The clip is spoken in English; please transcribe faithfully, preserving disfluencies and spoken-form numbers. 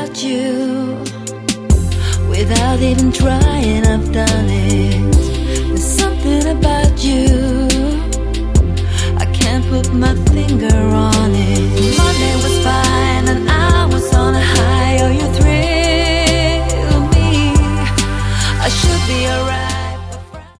without you. Without even trying, I've done it.